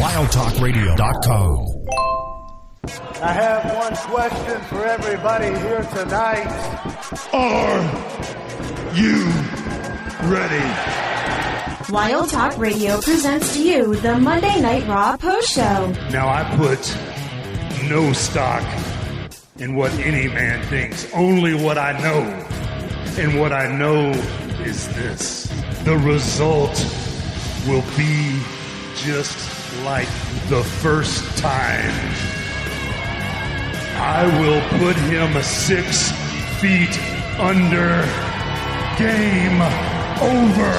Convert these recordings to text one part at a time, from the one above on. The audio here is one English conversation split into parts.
WildTalkRadio.com. I have one question for everybody here tonight. Are you ready? Wild Talk Radio presents to you the Monday Night Raw Post Show. Now I put no stock in what any man thinks, only what I know. And what I know is this: the result will be just like the first time. I will put him 6 feet under. Game over.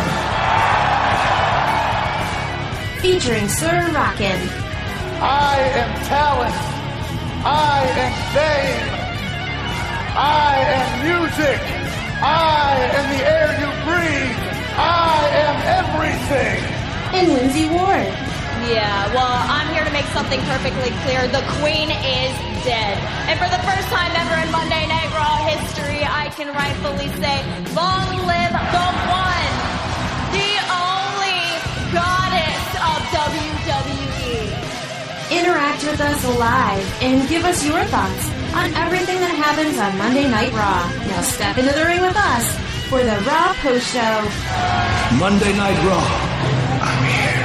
Featuring Sir Rockin'. I am talent. I am fame. I am music. I am the air you breathe. I am everything. And Lindsay Ward. Yeah, well, I'm here to make something perfectly clear. The Queen is dead. And for the first time ever in Monday Night Raw history, I can rightfully say, long live the one, the only goddess of WWE. Interact with us live and give us your thoughts on everything that happens on Monday Night Raw. Now step into the ring with us for the Raw Post Show. Monday Night Raw. I'm here.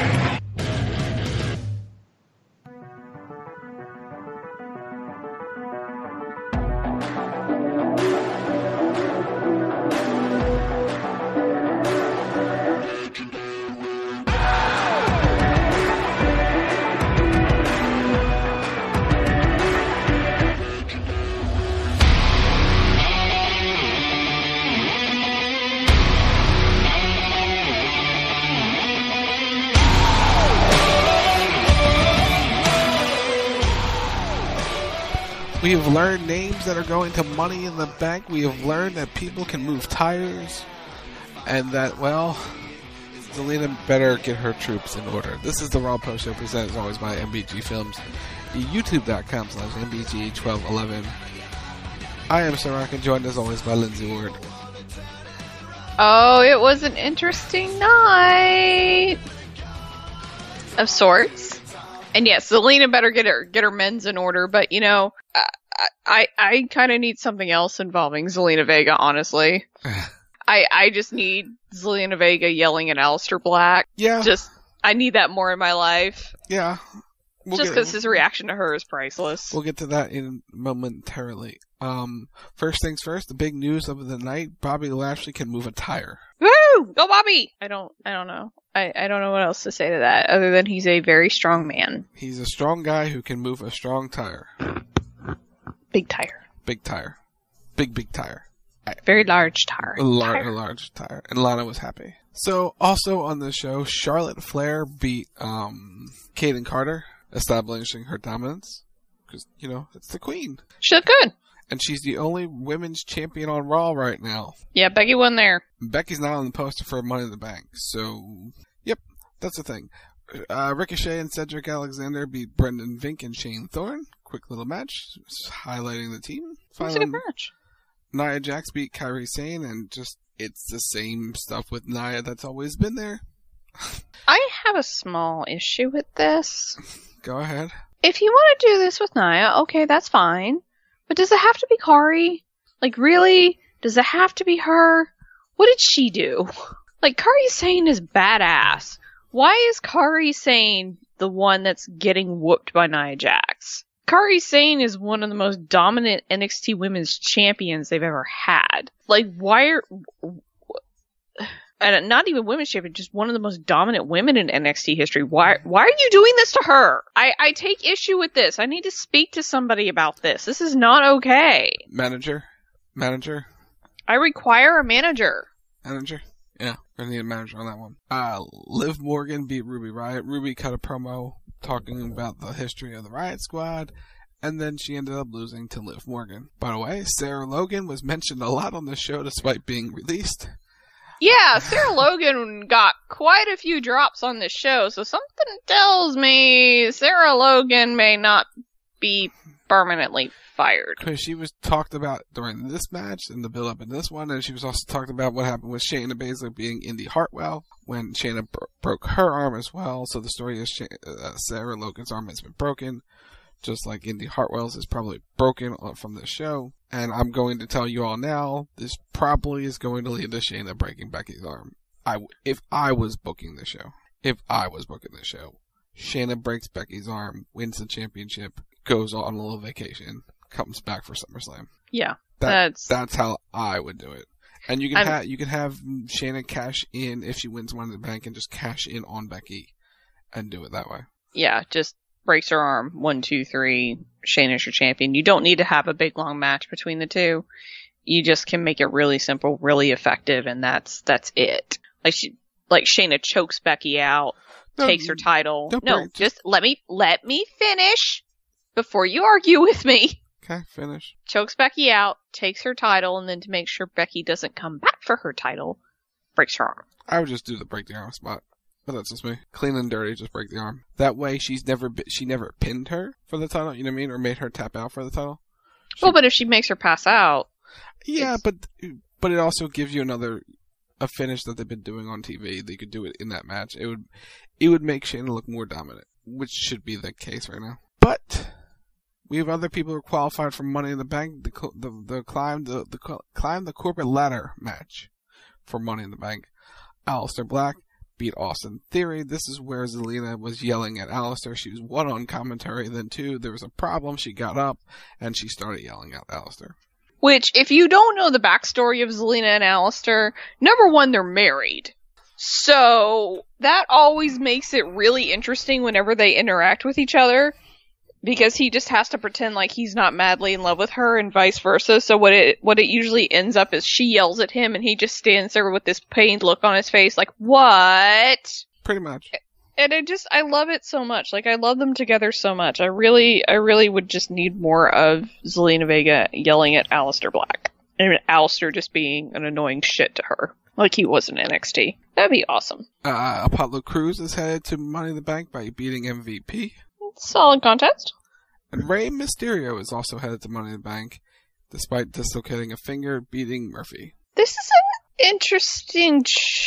We have learned names that are going to Money in the Bank. We have learned that people can move tires. And that, well, Zelina better get her troops in order. This is the Raw Post Show, presented as always by MBG Films. YouTube.com/MBG1211. I am Sir Rock, and joined as always by Lindsay Ward. Oh, it was an interesting night. Of sorts. And yes, Zelina better get her men's in order, but you know, I kind of need something else involving Zelina Vega, honestly. I just need Zelina Vega yelling at Aleister Black. Yeah. I need that more in my life. Yeah. Just because his reaction to her is priceless. We'll get to that in momentarily. First things first, the big news of the night: Bobby Lashley can move a tire. Woo! Go Bobby! I don't know. I don't know what else to say to that, other than he's a very strong man. He's a strong guy who can move a strong tire. Big tire. Big tire. Big tire. Very large tire. A large tire. And Lana was happy. So, also on the show, Charlotte Flair beat Kaden Carter, establishing her dominance. Because, you know, it's the queen. She looked good. And she's the only women's champion on Raw right now. Yeah, Becky won there. Becky's not on the poster for Money in the Bank. So, yep, that's the thing. Ricochet and Cedric Alexander beat Brendan Vink and Shane Thorne. Quick little match, highlighting the team. It was a good match. Nia Jax beat Kairi Sane, and just, it's the same stuff with Nia that's always been there. I have a small issue with this. Go ahead. If you want to do this with Nia, okay, that's fine. But does it have to be Kairi? Like, really? Does it have to be her? What did she do? Like, Kairi Sane is badass. Why is Kairi Sane the one that's getting whooped by Nia Jax? Kairi Sane is one of the most dominant NXT women's champions they've ever had. Like, why are... And not even women's champion, just one of the most dominant women in NXT history. Why are you doing this to her? I take issue with this. I need to speak to somebody about this. This is not okay. Manager? I require a manager. Manager? Yeah, we're gonna need a manager on that one. Liv Morgan beat Ruby Riott. Ruby cut a promo talking about the history of the Riott Squad, and then she ended up losing to Liv Morgan. By the way, Sarah Logan was mentioned a lot on the show despite being released. Yeah, Sarah Logan got quite a few drops on this show, so something tells me Sarah Logan may not be permanently fired. Because she was talked about during this match and the build-up in this one, and she was also talked about what happened with Shayna Baszler being Indy Hartwell when Shayna broke her arm as well. So the story is Sarah Logan's arm has been broken, just like Indy Hartwell's is probably broken from this show. And I'm going to tell you all now, this probably is going to lead to Shayna breaking Becky's arm. If I was booking the show, Shayna breaks Becky's arm, wins the championship, goes on a little vacation, comes back for SummerSlam. Yeah, that's how I would do it. And you can have Shayna cash in if she wins Money in the Bank and just cash in on Becky and do it that way. Yeah, just breaks her arm. 1, 2, 3. Shayna's your champion. You don't need to have a big long match between the two. You just can make it really simple, really effective, and that's it. Like Shayna chokes Becky out, takes her title. Just let me finish before you argue with me. Okay, finish. Chokes Becky out, takes her title, and then to make sure Becky doesn't come back for her title, breaks her arm. I would just do the break the arm spot. But that's just me. Clean and dirty, just break the arm. That way she never pinned her for the title, you know what I mean? Or made her tap out for the title. But if she makes her pass out. Yeah, but it also gives you a finish that they've been doing on TV. They could do it in that match. It would make Shayna look more dominant, which should be the case right now. But we have other people who are qualified for Money in the Bank. The climb the corporate ladder match for Money in the Bank. Aleister Black beat Austin Theory. This is where Zelina was yelling at Aleister. She was 1 on commentary, then 2, there was a problem. She got up and she started yelling at Aleister. Which, if you don't know the backstory of Zelina and Aleister, number 1, they're married. So that always makes it really interesting whenever they interact with each other, because he just has to pretend like he's not madly in love with her and vice versa. So what it usually ends up is she yells at him and he just stands there with this pained look on his face like, what? Pretty much. And I love it so much. Like, I love them together so much. I really would just need more of Zelina Vega yelling at Aleister Black. And Aleister just being an annoying shit to her. Like he was in NXT. That'd be awesome. Apollo Crews is headed to Money in the Bank by beating MVP. Solid contest. And Rey Mysterio is also headed to Money in the Bank, despite dislocating a finger, beating Murphy. This is an interesting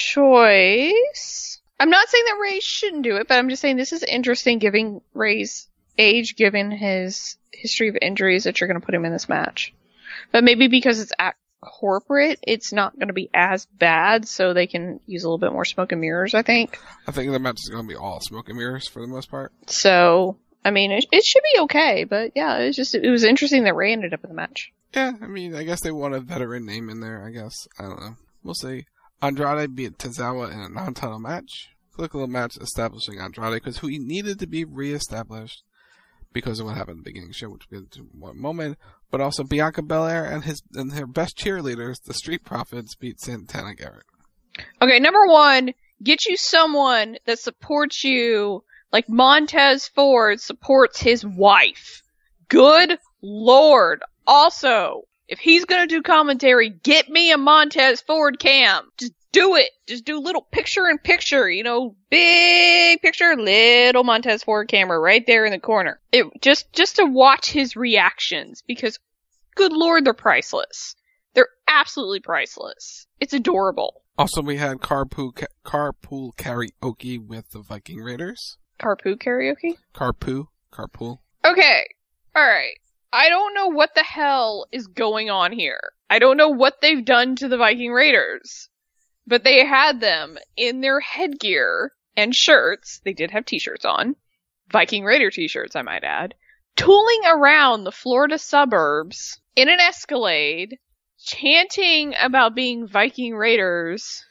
choice. I'm not saying that Rey shouldn't do it, but I'm just saying this is interesting given Rey's age, given his history of injuries, that you're going to put him in this match. But maybe because it's at corporate, it's not going to be as bad, so they can use a little bit more smoke and mirrors, I think. I think the match is going to be all smoke and mirrors for the most part. So, I mean, it should be okay, but yeah, it was interesting that Rey ended up in the match. Yeah, I mean, I guess they want a veteran name in there, I guess. I don't know. We'll see. Andrade beat Tozawa in a non-title match. Quick little match establishing Andrade, because he needed to be reestablished because of what happened at the beginning of the show, which we'll get into in one moment. But also Bianca Belair and her best cheerleaders, the Street Profits, beat Santana Garrett. Okay, number 1, get you someone that supports you like Montez Ford supports his wife. Good Lord. Also, if he's gonna do commentary, get me a Montez Ford cam. Just do it. Just do little picture-in-picture, big picture, little Montez Ford camera right there in the corner. Just to watch his reactions, because good Lord, they're priceless. They're absolutely priceless. It's adorable. Also, we had carpool karaoke with the Viking Raiders. Carpool karaoke? Carpool. Okay. Alright. I don't know what the hell is going on here. I don't know what they've done to the Viking Raiders. But they had them in their headgear and shirts. They did have t-shirts on. Viking Raider t-shirts, I might add. Tooling around the Florida suburbs in an Escalade, chanting about being Viking Raiders.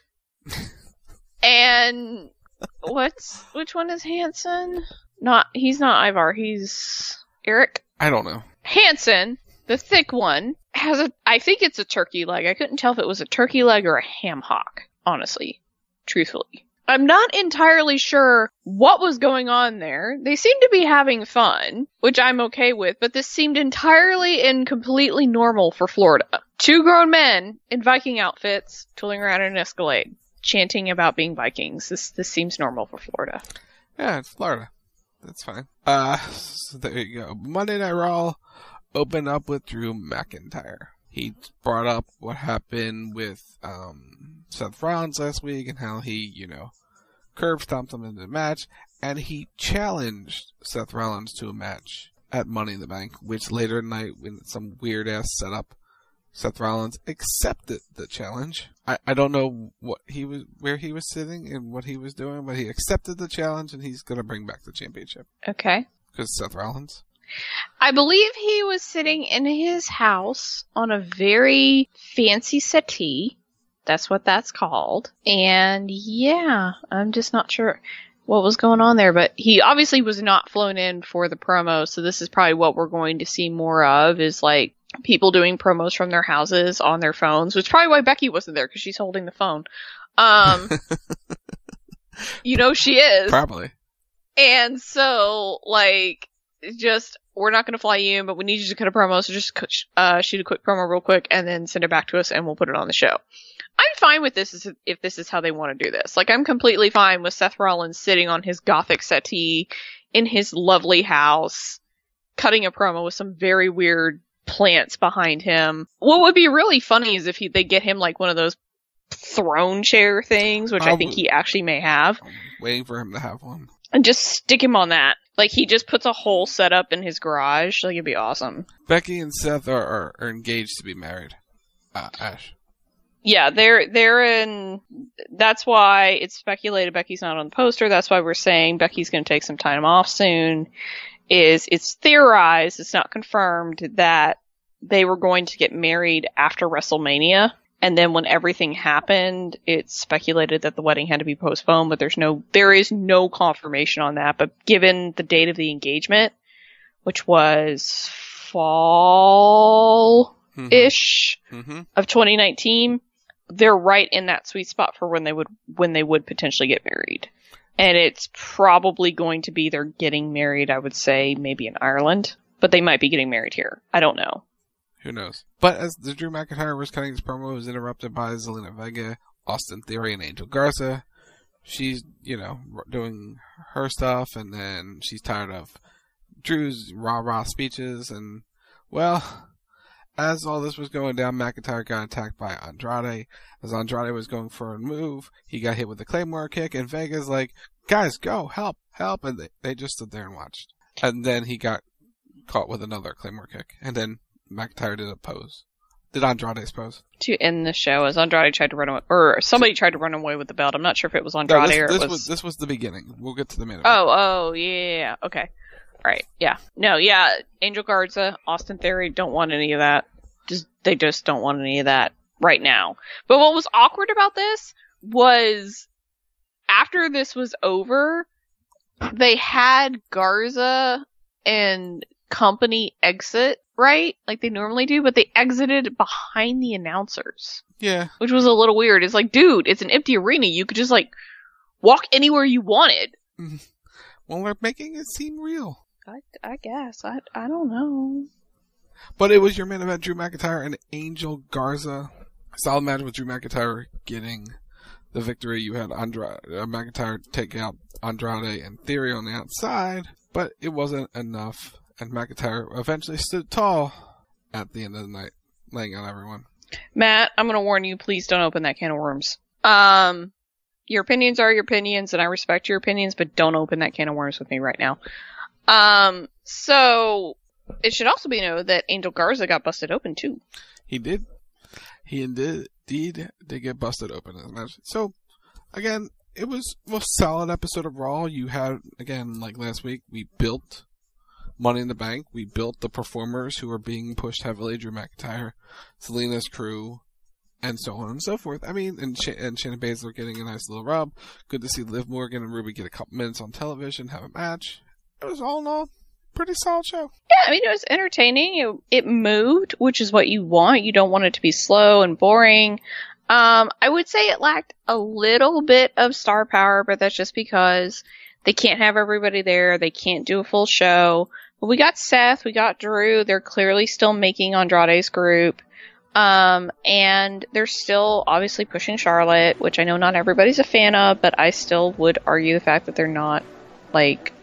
And which one is Hanson? He's not Ivar, he's Eric? I don't know. Hanson, the thick one, I think it's a turkey leg. I couldn't tell if it was a turkey leg or a ham hock, honestly, truthfully. I'm not entirely sure what was going on there. They seemed to be having fun, which I'm okay with, but this seemed entirely and completely normal for Florida. 2 grown men in Viking outfits tooling around in an Escalade, chanting about being Vikings. This seems normal for Florida. Yeah, it's Florida. That's fine. So there you go. Monday Night Raw opened up with Drew McIntyre. He brought up what happened with Seth Rollins last week and how he, curb stomped him in the match, and he challenged Seth Rollins to a match at Money in the Bank, which later in the night, when some weird ass setup, Seth Rollins accepted the challenge. I don't know where he was sitting and what he was doing, but he accepted the challenge and he's gonna bring back the championship. Okay. Because Seth Rollins. I believe he was sitting in his house on a very fancy settee. That's what that's called. And yeah, I'm just not sure what was going on there, but he obviously was not flown in for the promo, so this is probably what we're going to see more of, is like people doing promos from their houses on their phones, which is probably why Becky wasn't there, because she's holding the phone. She is. Probably. And so, we're not going to fly you in, but we need you to cut a promo, so just shoot a quick promo real quick, and then send it back to us, and we'll put it on the show. I'm fine with this if this is how they want to do this. I'm completely fine with Seth Rollins sitting on his gothic settee in his lovely house, cutting a promo with some very weird plants behind him. What would be really funny is if they get him one of those throne chair things, which I think he actually may have. I'm waiting for him to have one. And just stick him on that. He just puts a whole setup in his garage. It'd be awesome. Becky and Seth are engaged to be married. Ash. Yeah, they're in. That's why it's speculated Becky's not on the poster. That's why we're saying Becky's going to take some time off soon. It's theorized, it's not confirmed, that they were going to get married after WrestleMania. And then when everything happened, it's speculated that the wedding had to be postponed, but there is no confirmation on that. But given the date of the engagement, which was fall-ish of 2019, they're right in that sweet spot for when they would potentially get married. And it's probably going to be they're getting married, I would say, maybe in Ireland. But they might be getting married here. I don't know. Who knows? But as the Drew McIntyre was cutting his promo, it was interrupted by Zelina Vega, Austin Theory, and Angel Garza. She's, doing her stuff, and then she's tired of Drew's rah-rah speeches, and, well, as all this was going down, McIntyre got attacked by Andrade. As Andrade was going for a move, he got hit with a Claymore kick, and Vega's like, guys, go, help, and they just stood there and watched. And then he got caught with another Claymore kick, and then McIntyre did a pose. Did Andrade's pose. To end the show, as Andrade tried to run away, or somebody tried to run away with the belt. I'm not sure if it was Andrade this was the beginning. We'll get to the main event. Oh, yeah, okay. Alright, yeah. No, yeah, Angel Garza, Austin Theory don't want any of that. They just don't want any of that right now. But what was awkward about this was, after this was over, they had Garza and company exit, right? Like they normally do, but they exited behind the announcers. Yeah. Which was a little weird. It's dude, it's an empty arena. You could just walk anywhere you wanted. Well, we're making it seem real. I guess. I don't know. But it was your main event, Drew McIntyre and Angel Garza. Solid match with Drew McIntyre getting the victory. You had McIntyre take out Andrade and Theory on the outside, but it wasn't enough. And McIntyre eventually stood tall at the end of the night, laying out everyone. Matt, I'm going to warn you, please don't open that can of worms. Your opinions are your opinions, and I respect your opinions, but don't open that can of worms with me right now. So, it should also be noted that Angel Garza got busted open, too. He did. He indeed did get busted open in the match. So, again, it was a solid episode of Raw. You had, again, like last week, we built Money in the Bank. We built the performers who are being pushed heavily. Drew McIntyre, Selena's crew, and so on and so forth. I mean, and Shayna Baszler getting a nice little rub. Good to see Liv Morgan and Ruby get a couple minutes on television, have a match. It was all in all pretty solid show. Yeah, I mean, it was entertaining. It moved, which is what you want. You don't want it to be slow and boring. I would say it lacked a little bit of star power, but that's just because they can't have everybody there. They can't do a full show. But we got Seth, we got Drew. They're clearly still making Andrade's group. And they're still obviously pushing Charlotte, which I know not everybody's a fan of, but I still would argue the fact that they're not,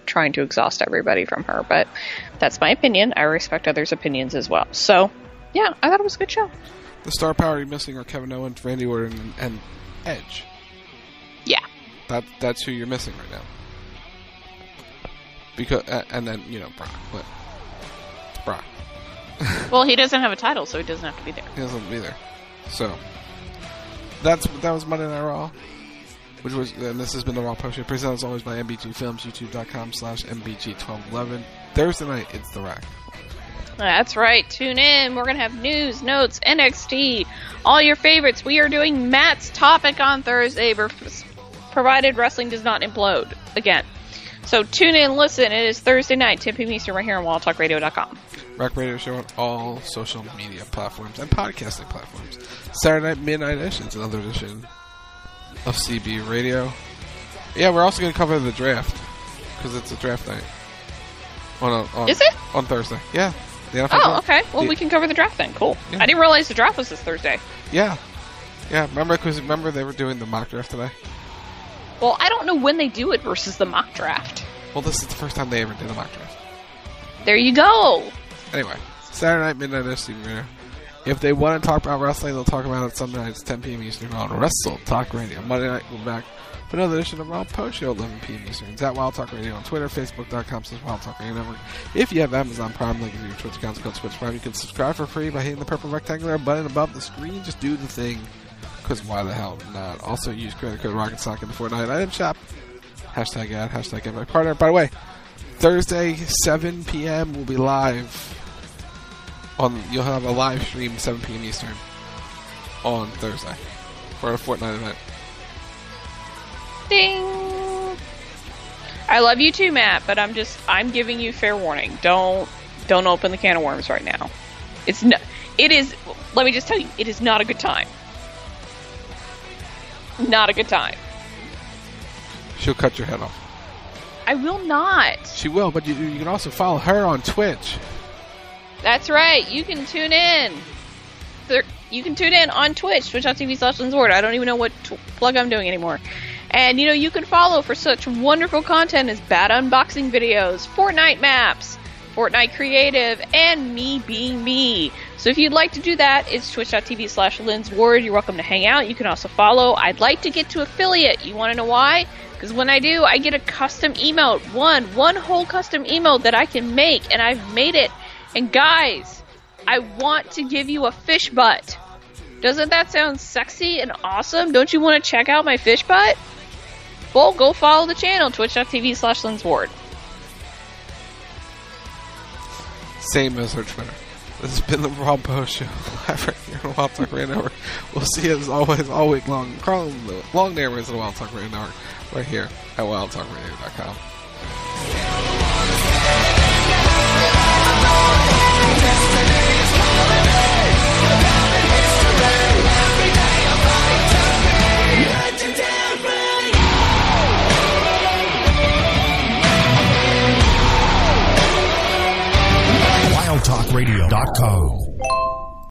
trying to exhaust everybody from her. But that's my opinion. I respect others' opinions as well. So, yeah, I thought it was a good show. The star power you're missing are Kevin Owens, Randy Orton, and Edge. Yeah. That's who you're missing right now. Because and then, Brock. But it's Brock. Well, he doesn't have a title, so he doesn't have to be there. He doesn't be there. So that was Monday Night Raw, which was, and this has been the Raw Post Show, presented as always by MBG Films, youtube.com/MBG1211. Thursday night, it's The Rack. That's right. Tune in. We're going to have news, notes, NXT, all your favorites. We are doing Matt's topic on Thursday, provided wrestling does not implode again. So tune in, listen. It is Thursday night, 10 p.m. Eastern, right here on WildTalkRadio.com. Rack Radio Show on all social media platforms and podcasting platforms. Saturday night, midnight-ish. It's another edition of CB Radio. Yeah, we're also going to cover the draft, because it's a draft night. Is it? On Thursday. Yeah. Oh, okay. Well, we can cover the draft then. Cool. Yeah. I didn't realize the draft was this Thursday. Yeah. Yeah, remember they were doing the mock draft today? Well, I don't know when they do it versus the mock draft. Well, this is the first time they ever did a mock draft. There you go. Anyway, Saturday night, midnight-ish, CB Radio. If they want to talk about wrestling, they'll talk about it Sunday nights, 10 p.m. Eastern on Wrestle Talk Radio. Monday night, we'll be back for another edition of Raw Post Show, 11 p.m. Eastern. It's at Wild Talk Radio on Twitter, Facebook.com/Wild Talk Radio Network. If you have Amazon Prime, link in your Twitch account, called Twitch Prime. You can subscribe for free by hitting the purple rectangular button above the screen. Just do the thing, because why the hell not? Also, use credit code RocketSock in the Fortnite item shop. Hashtag ad, hashtag get my partner. By the way, Thursday, 7 p.m. will be live. You'll have a live stream 7 p.m. Eastern on Thursday for a Fortnite event. Ding! I love you too, Matt, but I'm giving you fair warning. Don't open the can of worms right now. Let me just tell you, it is not a good time. Not a good time. She'll cut your head off. I will not. She will, but you can also follow her on Twitch. That's right. You can tune in. You can tune in on Twitch, twitch.tv/LensWard. I don't even know what plug I'm doing anymore. And, you can follow for such wonderful content as bad unboxing videos, Fortnite maps, Fortnite Creative, and me being me. So if you'd like to do that, it's twitch.tv/LensWard. You're welcome to hang out. You can also follow. I'd like to get to affiliate. You want to know why? Because when I do, I get a custom emote. One whole custom emote that I can make, and I've made it. And guys, I want to give you a fish butt. Doesn't that sound sexy and awesome? Don't you want to check out my fish butt? Well, go follow the channel, twitch.tv/LensWard. Same as her Twitter. This has been the Raw Post Show, live right here on Wild Talk Radio Network. We'll see you as always, all week long. Crawling the long neighborhoods of the Wild Talk Radio Network, right here at WildTalkRadio.com. WildTalkRadio.com